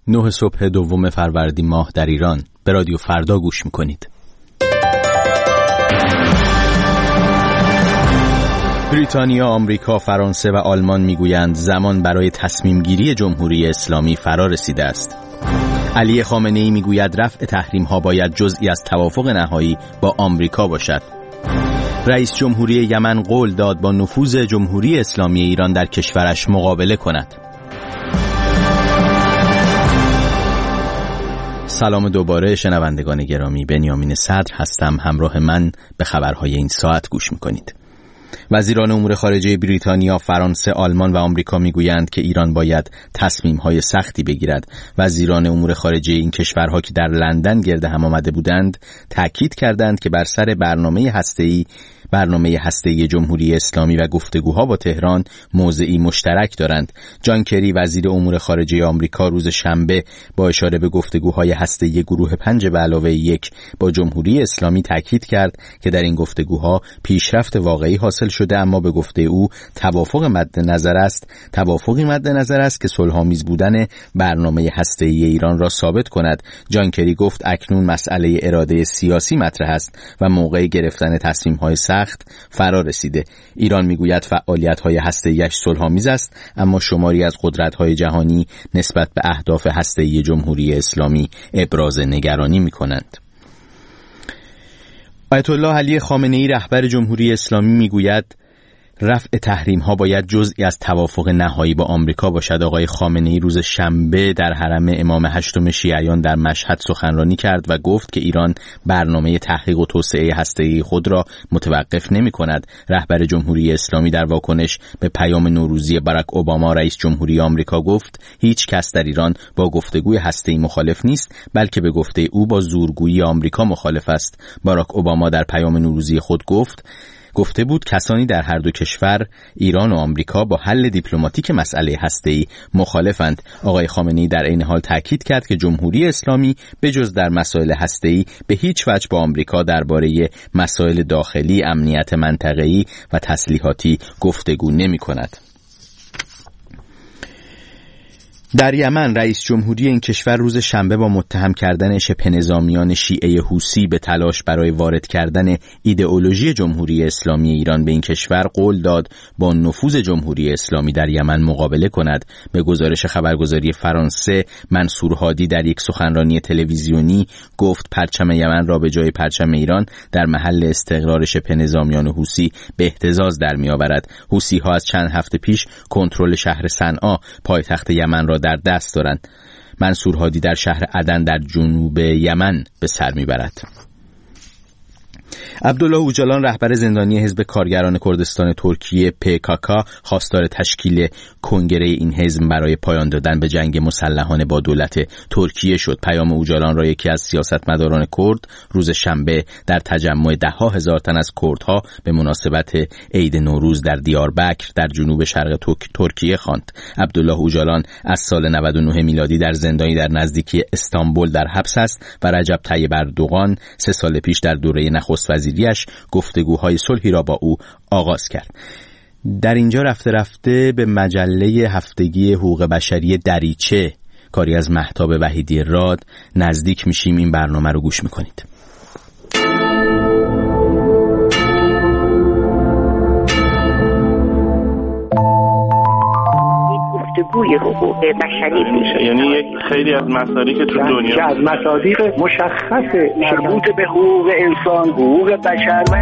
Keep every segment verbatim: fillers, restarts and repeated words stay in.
نه صبح دوم فروردین ماه در ایران. به رادیو فردا گوش میکنید. بریتانیا، آمریکا، فرانسه و آلمان میگویند زمان برای تصمیم گیری جمهوری اسلامی فرا رسیده است. علی خامنه‌ای میگوید رفع تحریم ها باید جزئی از توافق نهایی با آمریکا باشد. رئیس جمهوری یمن قول داد با نفوذ جمهوری اسلامی ایران در کشورش مقابله کند. سلام دوباره شنوندگان گرامی، بنیامین صدر هستم. همراه من به خبرهای این ساعت گوش میکنید. وزیران امور خارجه بریتانیا، فرانسه، آلمان و آمریکا میگویند که ایران باید تصمیم‌های سختی بگیرد. وزیران امور خارجه این کشورها که در لندن گرد هم آمده بودند، تأکید کردند که بر سر برنامه هسته‌ای برنامه هسته‌ای جمهوری اسلامی و گفتگوها با تهران موضعی مشترک دارند. جان کری، وزیر امور خارجه آمریکا، روز شنبه با اشاره به گفتگوهای هسته‌ای گروه پنج به علاوه یک با جمهوری اسلامی تأکید کرد که در این گفتگوها پیشرفت واقعی حاصل شده، اما به گفته او توافق مد نظر است توافقی مد نظر است که صلح‌آمیز بودن برنامه هسته‌ای ایران را ثابت کند. جان کری گفت اکنون مسئله اراده سیاسی مطرح است و موقع گرفتن تصمیم‌های سخت فرا رسیده. ایران میگوید فعالیت‌های هسته‌ایش صلح‌آمیز است، اما شماری از قدرت‌های جهانی نسبت به اهداف هسته‌ای جمهوری اسلامی ابراز نگرانی می‌کنند. آیت الله علی خامنه‌ای رهبر جمهوری اسلامی میگوید رفع تحریم ها باید جزئی از توافق نهایی با آمریکا باشد. آقای خامنه‌ای روز شنبه در حرم امام هشتم شیعیان در مشهد سخنرانی کرد و گفت که ایران برنامه تحقیق و توسعه هسته‌ای خود را متوقف نمی‌کند. رهبر جمهوری اسلامی در واکنش به پیام نوروزی باراک اوباما رئیس جمهوری آمریکا گفت هیچ کس در ایران با گفتگوی هسته‌ای مخالف نیست، بلکه به گفته او با زورگویی آمریکا مخالف است. باراک اوباما در پیام نوروزی خود گفت گفته بود کسانی در هر دو کشور، ایران و آمریکا، با حل دیپلماتیک مسئله هسته‌ای مخالفند. آقای خامنه‌ای در این حال تاکید کرد که جمهوری اسلامی به جز در مسائل هسته‌ای به هیچ وجه با آمریکا درباره مسائل داخلی، امنیت منطقه‌ای و تسلیحاتی گفتگو نمی‌کند. در یمن رئیس جمهوری این کشور روز شنبه با متهم کردن شبه نظامیان شیعه حوثی به تلاش برای وارد کردن ایدئولوژی جمهوری اسلامی ایران به این کشور قول داد با نفوذ جمهوری اسلامی در یمن مقابله کند. به گزارش خبرگزاری فرانسه، منصور هادی در یک سخنرانی تلویزیونی گفت پرچم یمن را به جای پرچم ایران در محل استقرار شبه نظامیان حوثی به اهتزاز در می‌آورد. حوثی‌ها از چند هفته پیش کنترل شهر صنعا، پایتخت یمن را در دست دارند. منصور هادی در شهر عدن در جنوب یمن به سر میبرد. عبدالله اوجالان، رهبر زندانی حزب کارگران کردستان ترکیه پیکاکا، خواستار تشکیل کنگره این حزب برای پایان دادن به جنگ مسلحانه با دولت ترکیه شد. پیام اوجالان را یکی از سیاستمداران کرد روز شنبه در تجمع ده ها هزار تن از کردها به مناسبت عید نوروز در دیاربکر در جنوب شرق ترکیه خواند. عبدالله اوجالان از سال نود و نه میلادی در زندانی در نزدیکی استانبول در حبس است و رجب طیب اردوغان سه سال پیش در دوره نخست وزیریش گفتگوهای صلحی را با او آغاز کرد. در اینجا رفته رفته به مجله هفتگی حقوق بشری دریچه، کاری از مهتاب وحیدی راد، نزدیک میشیم. این برنامه رو گوش میکنید. گفتگوی حقوق بشری میشه، یعنی یک خیلی از مسائلی که تو دنیا که از مصادیق مشخص مربوط به حقوق انسان، حقوق بشر و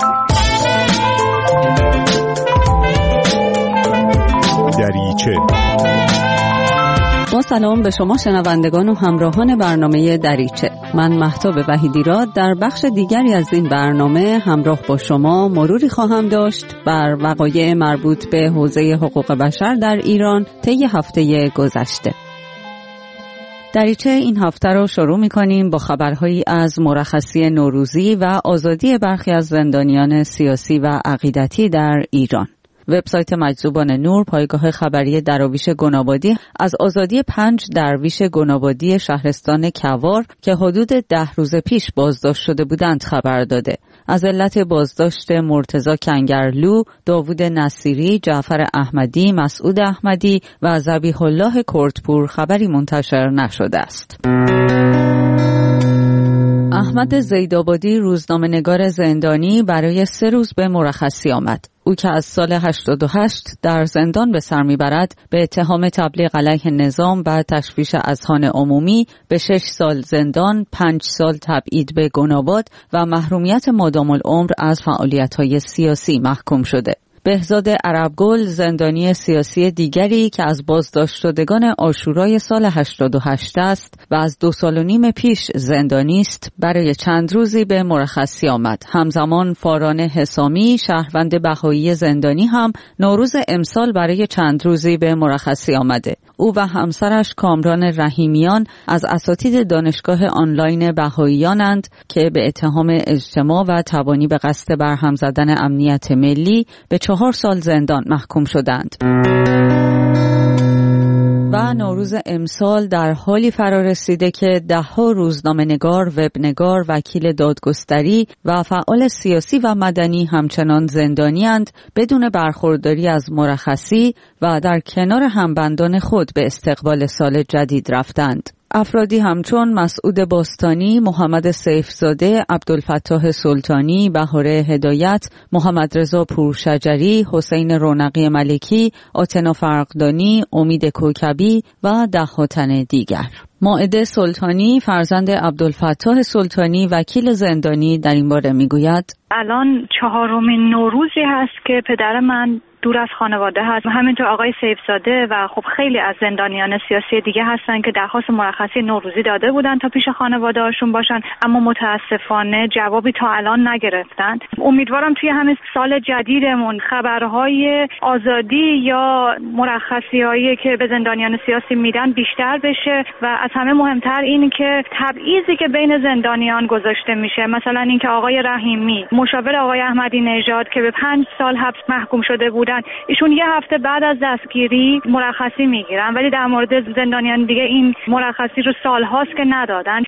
دریچه. با سلام به شما شنوندگان و همراهان برنامه دریچه. من مهتاب وحیدی راد در بخش دیگری از این برنامه همراه با شما مروری خواهم داشت بر وقایع مربوط به حوزه حقوق بشر در ایران طی هفته گذشته. دریچه این هفته رو شروع می‌کنیم با خبرهایی از مرخصی نوروزی و آزادی برخی از زندانیان سیاسی و عقیدتی در ایران. وبسایت مجذوبان نور، پایگاه خبری دراویش گنابادی، از آزادی پنج درویش گنابادی شهرستان کوار که حدود ده روز پیش بازداشت شده بودند خبر داده. از علت بازداشت مرتضی کنگرلو، داوود نصیری، جعفر احمدی، مسعود احمدی و ذبیح الله کردپور خبری منتشر نشده است. احمد زیدآبادی، روزنامه‌نگار زندانی، برای سه روز به مرخصی آمد. او که از سال هشتاد و هشت در زندان به سر میبرد، به اتهام تبلیغ علیه نظام و تشویش اذهان عمومی به شش سال زندان، پنج سال تبعید به گناباد و محرومیت مادام العمر از فعالیت‌های سیاسی محکوم شده. بهزاد عربگل، زندانی سیاسی دیگری که از بازداشت شدگان عاشورای سال هشتاد و هشت است و از دو سال و نیم پیش زندانی است، برای چند روزی به مرخصی آمد. همزمان فاران حسامی، شهروند بهایی زندانی هم نوروز امسال برای چند روزی به مرخصی آمده. او و همسرش کامران رحیمیان از اساتید دانشگاه آنلاین بهاییانند که به اتهام اجتماع و تبانی به قصد برهم زدن امنیت ملی به چهار سال زندان محکوم شدند. و نوروز امسال در حالی فرا رسیده که ده‌ها روزنامه‌نگار، وبنگار، وکیل دادگستری و فعال سیاسی و مدنی همچنان زندانی‌اند بدون برخورداری از مرخصی و در کنار همبندان خود به استقبال سال جدید رفتند. افرادی همچون مسعود باستانی، محمد سیفزاده، عبدالفتاح سلطانی، بهاره هدایت، محمد رضا پورشجری، حسین رونقی ملکی، آتنا فرقدانی، امید کوکبی و ده‌ها تن دیگر. مائده سلطانی، فرزند عبدالفتاح سلطانی، وکیل زندانی، در این باره میگوید: الان چهارمین نوروزی هست که پدر من دور از خانواده هست. همینطور آقای سیفزاده و خب خیلی از زندانیان سیاسی دیگه هستن که درخواست مرخصی نوروزی داده بودن تا پیش خانواده هاشون باشن، اما متاسفانه جوابی تا الان نگرفتن. امیدوارم توی همین سال جدیدمون خبرهای آزادی یا مرخصی هایی که به زندانیان سیاسی میدن بیشتر بشه و از همه مهمتر این که تبعیضی که بین زندانیان گذاشته میشه، مثلا اینکه آقای رحیمی مشاور آقای احمدی نژاد که به پنج سال حبس محکوم شده بودن، ایشون یه هفته بعد از دستگیری مرخصی میگیرن، ولی در مورد زندانیان دیگه این مرخصی رو سالهاست که ندادن.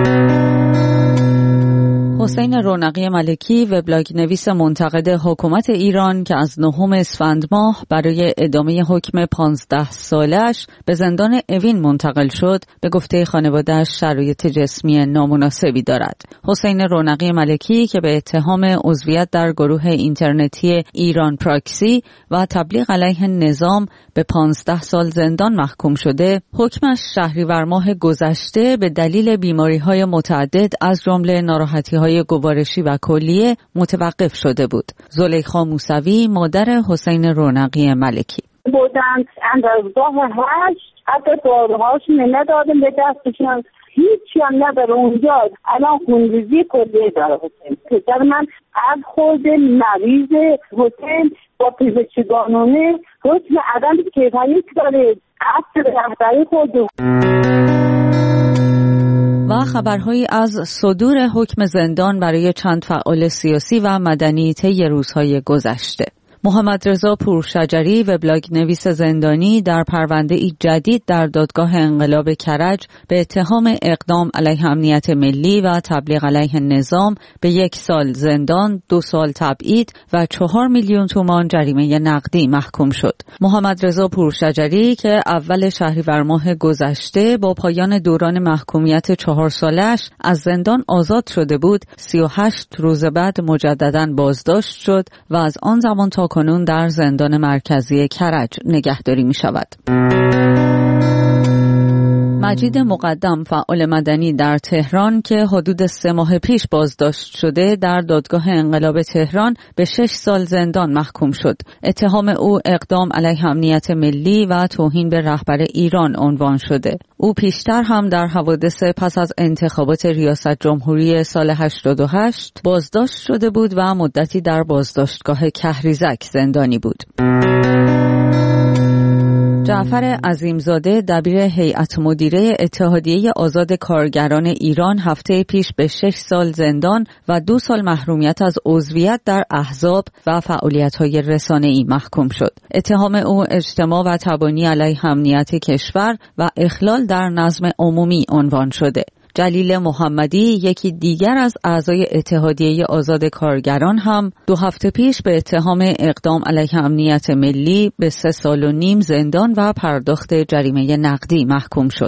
حسین رونقی ملکی، وبلاگ نویس منتقد حکومت ایران که از نهم اسفند ماه برای ادامه حکم پانزده سالش به زندان اوین منتقل شد، به گفته خانواده‌اش شرایط جسمی نامناسبی دارد. حسین رونقی ملکی که به اتهام عضویت در گروه اینترنتی ایران پراکسی و تبلیغ علیه نظام به پانزده سال زندان محکوم شده، حکمش شهریور ماه گذشته به دلیل بیماری‌های متعدد از جمله ناراحتی‌های گوارشی و کلیه متوقف شده بود. زلیخا موسوی، مادر حسین رونقی ملکی: بودن اندازگاه هشت حتی داروهاش ندادن به دستشون، هیچی هم نداره اونجا. الان خونریزی کلیه داره حسین. پسر من از خود مریض حسین با پزشکی قانونی حکم عدم کیفیت داره، اصل رهبری خود. و خبرهایی از صدور حکم زندان برای چند فعال سیاسی و مدنی طی روزهای گذشته. محمد رضا پورشجری، وبلاگ نویس زندانی، در پرونده ای جدید در دادگاه انقلاب کرج به اتهام اقدام علیه امنیت ملی و تبلیغ علیه نظام به یک سال زندان، دو سال تبعید و چهار میلیون تومان جریمه نقدی محکوم شد. محمد رضا پورشجری که اول شهریور ماه گذشته با پایان دوران محکومیت چهار سالش از زندان آزاد شده بود، سی و هشت روز بعد مجدداً بازداشت شد و از آن زمان تا کنون در زندان مرکزی کرج نگهداری می شود. مجید مقدم، فعال مدنی در تهران که حدود سه ماه پیش بازداشت شده، در دادگاه انقلاب تهران به شش سال زندان محکوم شد. اتهام او اقدام علیه امنیت ملی و توهین به رهبر ایران عنوان شده. او پیشتر هم در حوادث پس از انتخابات ریاست جمهوری سال هشتاد و هشت بازداشت شده بود و مدتی در بازداشتگاه کهریزک زندانی بود. جعفر عظیمزاده دبیر هیئت مدیره اتحادیه آزاد کارگران ایران هفته پیش به شش سال زندان و دو سال محرومیت از عضویت در احزاب و فعالیت‌های رسانه‌ای محکوم شد. اتهام او اجتماع و تبانی علیه امنیت کشور و اخلال در نظم عمومی عنوان شده. جلیل محمدی، یکی دیگر از اعضای اتحادیه آزاد کارگران، هم دو هفته پیش به اتهام اقدام علیه امنیت ملی به سه سال و نیم زندان و پرداخت جریمه نقدی محکوم شد.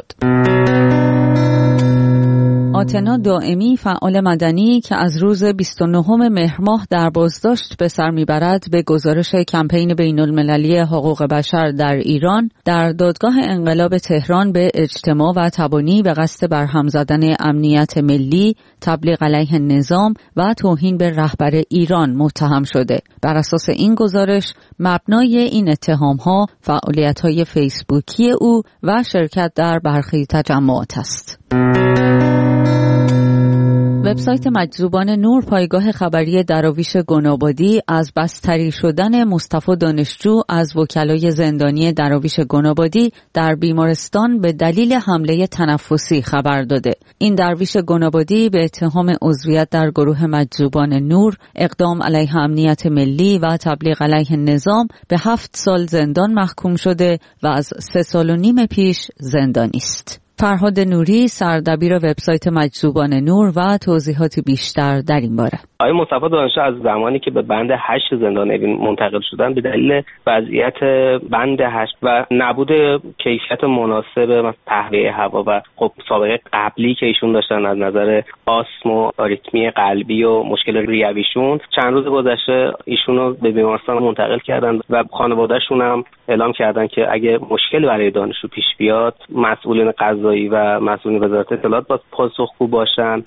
آتنا دائمی، فعال مدنی که از روز بیست و نهم مهر ماه در بازداشت به سر میبرد، به گزارش کمپین بین المللی حقوق بشر در ایران در دادگاه انقلاب تهران به اجتماع و تبانی به قصد برهم زدن امنیت ملی، تبلیغ علیه نظام و توهین به رهبر ایران متهم شده. بر اساس این گزارش، مبنای این اتهام‌ها فعالیت‌های فیسبوکی او و شرکت در برخی تجمعات است. وبسایت مجذوبان نور، پایگاه خبری دراویش گنابادی، از بستری شدن مصطفی دانشجو از وکلای زندانی دراویش گنابادی در بیمارستان به دلیل حمله تنفسی خبر داده. این درویش گنابادی به اتهام عضویت در گروه مجذوبان نور، اقدام علیه امنیت ملی و تبلیغ علیه نظام به هفت سال زندان محکوم شده و از سه سال و نیم پیش زندانی است. فرهاد نوری، سردبیر وبسایت مجذوبان نور، و توضیحاتی بیشتر در این باره. آقای مصطفی دانشجو از زمانی که به بند هشت زندان اوین منتقل شدن به دلیل وضعیت بند هشت و نبود کیفیت مناسب تهویه هوا و خب سابقه قبلی که ایشون داشتن از نظر آسم و آریتمی قلبی و مشکل ریویشون، چند روز گذشته ایشون رو به بیمارستان منتقل کردن و خانواده‌شون هم اعلام کردن که اگه مشکلی برای دانشجو پیش بیاد، مسئولین قضایی و مسئولین وزارت اطلاعات با پاسخگو باشن.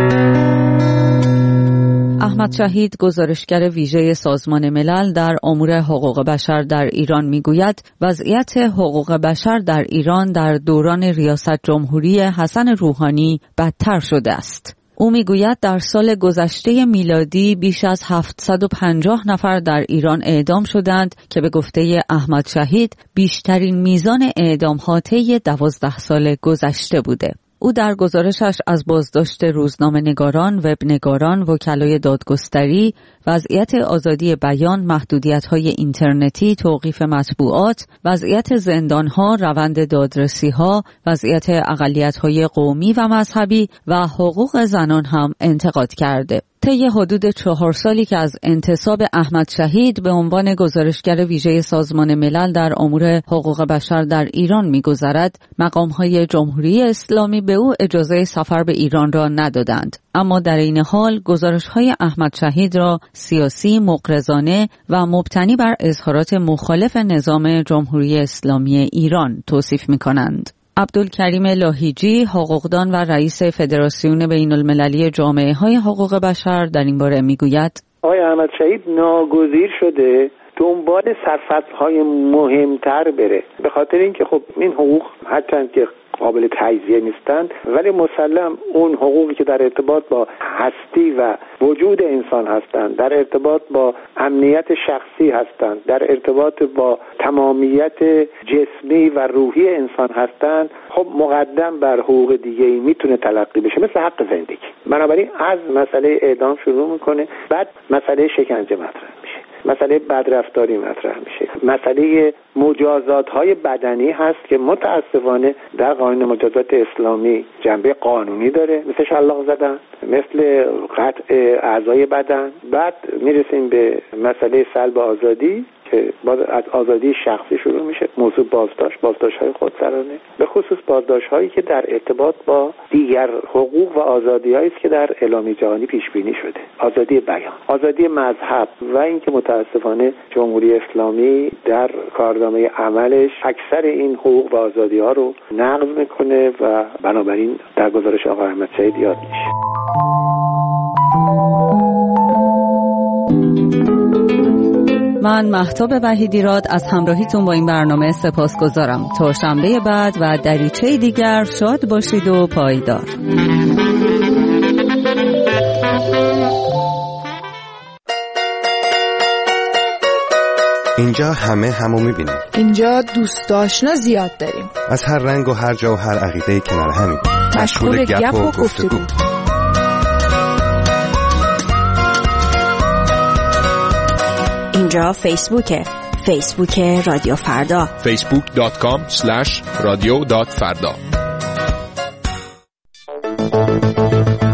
احمد شهید، گزارشگر ویژه سازمان ملل در امور حقوق بشر در ایران، میگوید وضعیت حقوق بشر در ایران در دوران ریاست جمهوری حسن روحانی بدتر شده است. او میگوید در سال گذشته میلادی بیش از هفتصد و پنجاه نفر در ایران اعدام شدند که به گفته احمد شهید بیشترین میزان اعدام‌ها طی دوازده سال گذشته بوده. او در گزارشش از بازداشت روزنامه‌نگاران، وبنگاران، وکلای دادگستری، وضعیت آزادی بیان، محدودیت‌های اینترنتی، توقیف مطبوعات، وضعیت زندان‌ها، روند دادرسی‌ها، وضعیت اقلیت‌های قومی و مذهبی و حقوق زنان هم انتقاد کرده. طی حدود چهار سالی که از انتصاب احمد شهید به عنوان گزارشگر ویژه سازمان ملل در امور حقوق بشر در ایران می‌گذرد، مقام‌های جمهوری اسلامی به او اجازه سفر به ایران را ندادند. اما در این حال گزارش‌های احمد شهید را سیاسی، مغرضانه و مبتنی بر اظهارات مخالف نظام جمهوری اسلامی ایران توصیف می‌کنند. عبدالکریم لاهیجی، حقوقدان و رئیس فدراسیون بین المللی جامعه های حقوق بشر، در این باره میگوید آقای احمد شهید ناگزیر شده دنبال سرفصل‌های مهمتر بره، به خاطر اینکه خب این حقوق هرچند که قابل تجزیه نیستند، ولی مسلم اون حقوقی که در ارتباط با هستی و وجود انسان هستند، در ارتباط با امنیت شخصی هستند، در ارتباط با تمامیت جسمی و روحی انسان هستند، خب مقدم بر حقوق دیگه‌ای میتونه تلقی بشه، مثل حق زندگی. بنابراین از مسئله اعدام شروع میکنه، بعد مسئله شکنجه مطرح میشه، مسئله بدرفتاری مطرح میشه، مسئله مجازات‌های بدنی هست که متاسفانه در قانون مجازات اسلامی جنبه قانونی داره، مثل شلاق زدن، مثل قطع اعضای بدن. بعد میرسیم به مسئله سلب آزادی که باز از آزادی شخصی شروع میشه، موضوع بازداشت، بازداشت‌های خودسرانه، به خصوص بازداشت‌هایی که در ارتباط با دیگر حقوق و آزادی‌هایی است که در اعلامیه جهانی پیش بینی شده، آزادی بیان، آزادی مذهب، و اینکه متاسفانه جمهوری اسلامی در کارنامه عملش اکثر این حقوق و آزادی‌ها رو نقض میکنه و بنابراین در گزارش آقای احمد شهید یاد میشه. من مهتاب وحیدیراد از همراهیتون با این برنامه سپاسگزارم. تا شنبه بعد و دریچه دیگر شاد باشید و پایدار. اینجا همه همو میبینیم. اینجا دوست آشنا زیاد داریم. از هر رنگ و هر جا و هر عقیده کنار همیم. مشغول گپ و گفتگو. اینجا فیسبوکه. فیسبوک رادیو فردا. فیسبوک دات کام اسلش رادیو دات فردا.